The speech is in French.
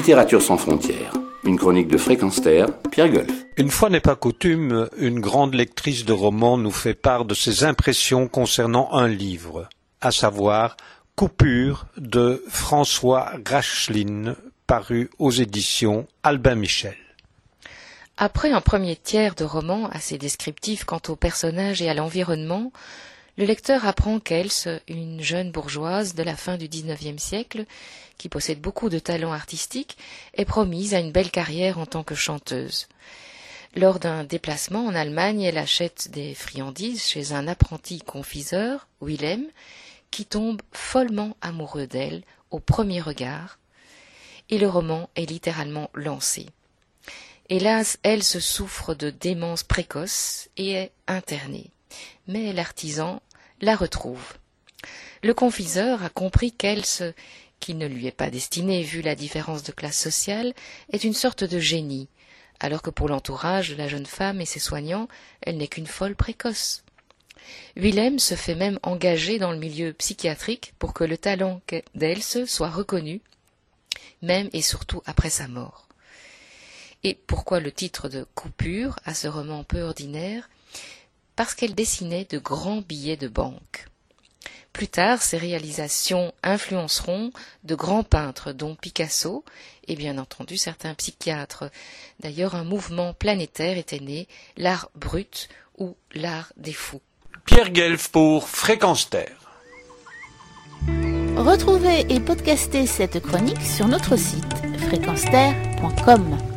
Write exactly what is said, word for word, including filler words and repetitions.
Littérature sans frontières. Une chronique de Fréquence Terre, Pierre Golf. Une fois n'est pas coutume, une grande lectrice de romans nous fait part de ses impressions concernant un livre, à savoir Coupure de François Rachline, paru aux éditions Albin Michel. Après un premier tiers de roman assez descriptif quant aux personnages et à l'environnement, le lecteur apprend qu'Else, une jeune bourgeoise de la fin du dix-neuvième siècle, qui possède beaucoup de talent artistique, est promise à une belle carrière en tant que chanteuse. Lors d'un déplacement en Allemagne, elle achète des friandises chez un apprenti confiseur, Willem, qui tombe follement amoureux d'elle au premier regard, et le roman est littéralement lancé. Hélas, Else souffre de démence précoce et est internée. Mais l'artisan la retrouve. Le confiseur a compris qu'Else, qui ne lui est pas destinée vu la différence de classe sociale, est une sorte de génie, alors que pour l'entourage de la jeune femme et ses soignants, elle n'est qu'une folle précoce. Willem se fait même engager dans le milieu psychiatrique pour que le talent d'Else soit reconnu, même et surtout après sa mort. Et pourquoi le titre de Coupure à ce roman peu ordinaire ? Parce qu'elle dessinait de grands billets de banque. Plus tard, ses réalisations influenceront de grands peintres, dont Picasso et bien entendu certains psychiatres. D'ailleurs, un mouvement planétaire était né, l'art brut ou l'art des fous. Pierre Guelf pour Fréquence Terre. Retrouvez et podcastez cette chronique sur notre site fréquence terre point com.